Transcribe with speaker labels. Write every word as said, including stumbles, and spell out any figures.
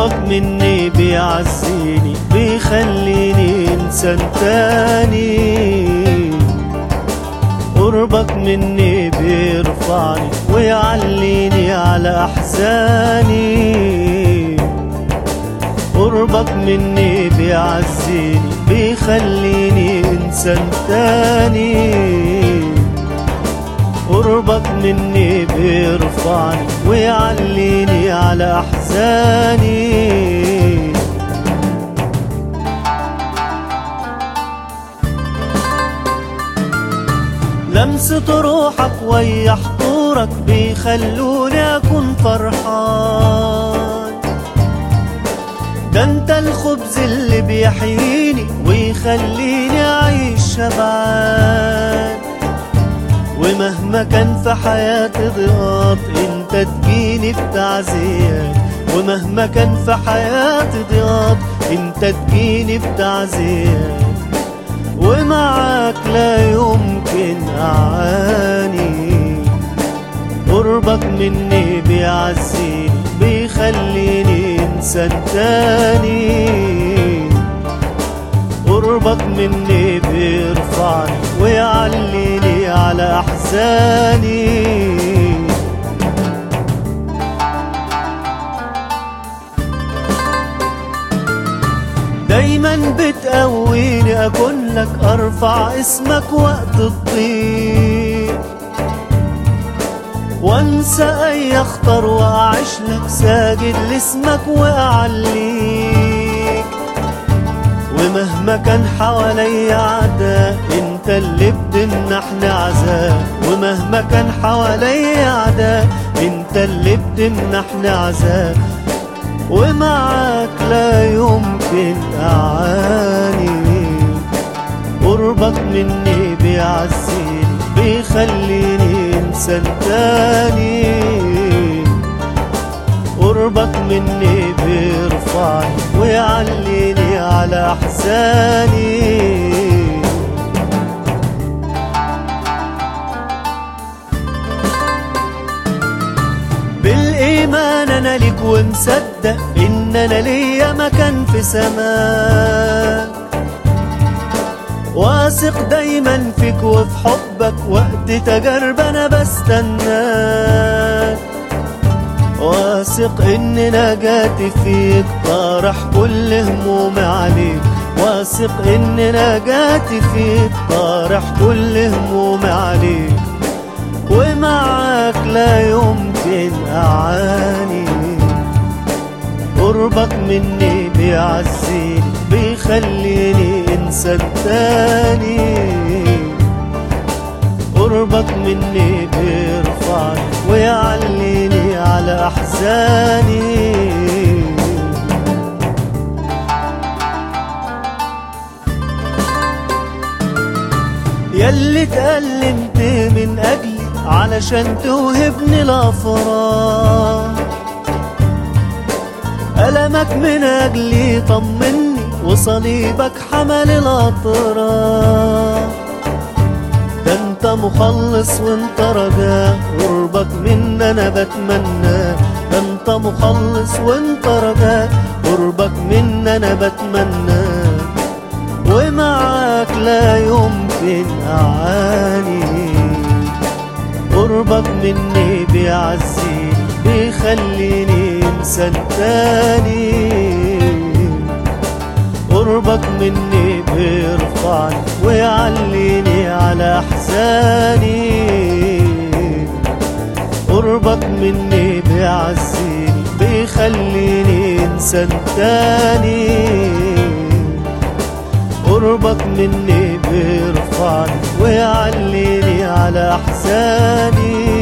Speaker 1: قربك مني بيعزيني بيخليني انسان تاني، قربك مني بيرفعني ويعليني على احزاني، قربك مني بيعزيني بيخليني انسان تاني، قربك مني بيرفعني ويعليني على احزاني. لمسة روحك ويا حضورك بيخلوني اكون فرحان، ده انت الخبز اللي بيحييني ويخليني اعيش شبعان، ومهما كان في حياتي ضياط انت تجيني بتعزيات، ومهما كان في حياتي ضياط انت تجيني بتعزيات، ومعاك لا يمكن اعاني، قربك مني بيعزيني بيخليني انسان تاني، قربك مني بيرفعني ويعليني على احزاني. دايما بتقويني اكون لك ارفع اسمك وقت الضيق، وانسى اي اخطر واعيش لك ساجد لاسمك واعليك، ومهما كان حواليا عداء انت اللي بتمنحني عذاب، ومهما كان حواليا عداء انت اللي بتمنحني عذاب، ومعاك لا يمكن اعاني، قربك مني بيعزيني بيخليني انسان تاني، قربك مني بيرفعني ويعليني على احزاني. بالإيمان أنا ليك ومصدق إن أنا ليا مكان في سماك، واثق دايما فيك وفي حبك وقت تجارب أنا بستناك، واثق إن نجاتي فيك طارح كل همومي عليك، واثق إن نجاتي فيك طارح كل همومي عليك، ومعاك لا يمكن أعاني، قربك مني بيعزيني بيخليني إنسان تاني، قربك مني بيرفعني ويعليني على أحزاني. ياللي اتألمت من أجلي علشان توهبني الأفراح، ألمك من أجلي طمني وصليبك حمل الأطراف، ده انت مخلص وانت رجاء قربك من أنا بتمنى، ده انت مخلص وانت رجاء قربك من أنا بتمنى، ومعاك لا يمكن أعاني، قربك مني بيعزيني بيخليني إنسان تاني، قربك مني بيرفعني ويعليني على أحزاني، قربك مني بيعزيني بيخليني إنسان تاني، قربك مني بيرفعني ويعليني على أحزاني.